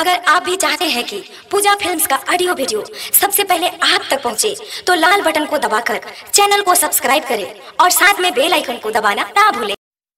अगर आप भी चाहते हैं कि पूजा फिल्म्स का ऑडियो वीडियो सबसे पहले आप तक पहुंचे, तो लाल बटन को दबाकर चैनल को सब्सक्राइब करें और साथ में बेल आइकन को दबाना ना भूलें।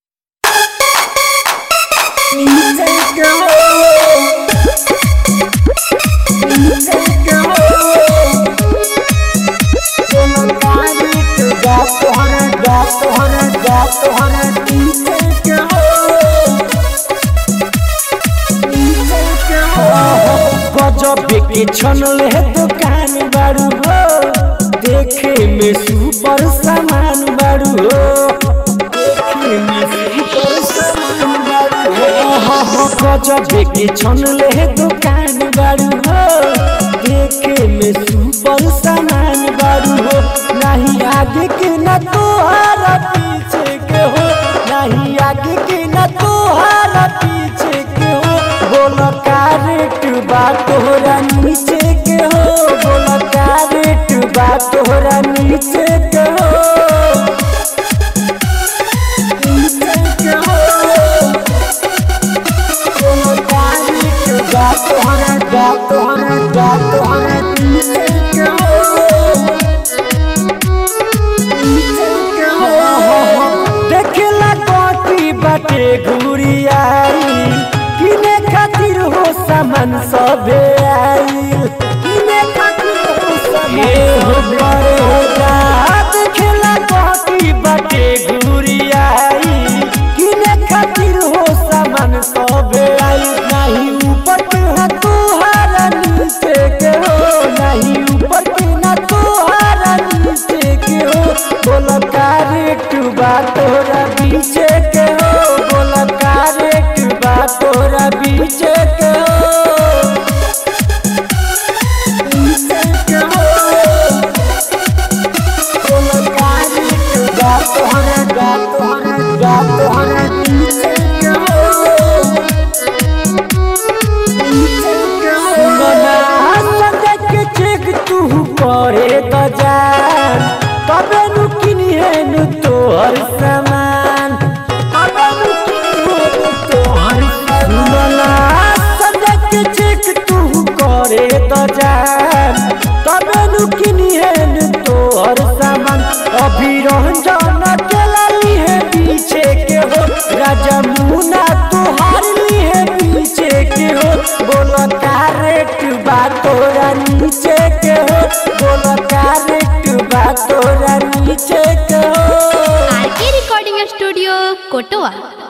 के छनले दुकान बारू हो, देखे में सुपर सामान बारू हो, देखे में सुपर सामान बारू हो। गजब के छनले दुकान बारू हो, देखे में सुपर सामान बारू हो। नहीं आगे के न तोहारा पीछे के हो, नहीं आगे के न तोहारा पीछे के हो। बोल कारेट बा तोहरा नीचे के हो, बोल कारेट बा तोहरा नीचे के हो, नीचे के हो। बोल कारेट बा तोहरा नीचे के हो, नीचे के हो। देखला कॉपी बाटे घुरियाई, किने खातिर हो सामान सबे आइल, किने खातिर हो सामान देखला कॉपी बाटे घुरियाई, किने खातिर हो सामान सबे आइल। नहीं ऊपर के ना तोहारा नीचे के हो, नहीं ऊपर के ना तोहारा नीचे के हो। बोल कारेट बा तोरा बीचे के हो, बोल कारेट बा तोरा बीचे के हो, बीचे के हो। बोल कारेट बा तोरा बीचे के हो, बीचे के हो। मना संजय के चेक तू करे तो जान, तबे नु किनिहे नु तोहर सामान, तबे नु किनिहे नु तोहर सामान। संजय के चेक तू करे तो जान, तबे नु किनिहे नु तोहर सामान। अभी रंजन चला ली पीछे के हो, राजा मुना तोहार ली पीछे के हो। बोल कारेट बा तोरा नीचे के हो, बोल कारेट बा तोरा नीचे के हो। आरके रिकॉर्डिंग स्टूडियो कोटवा।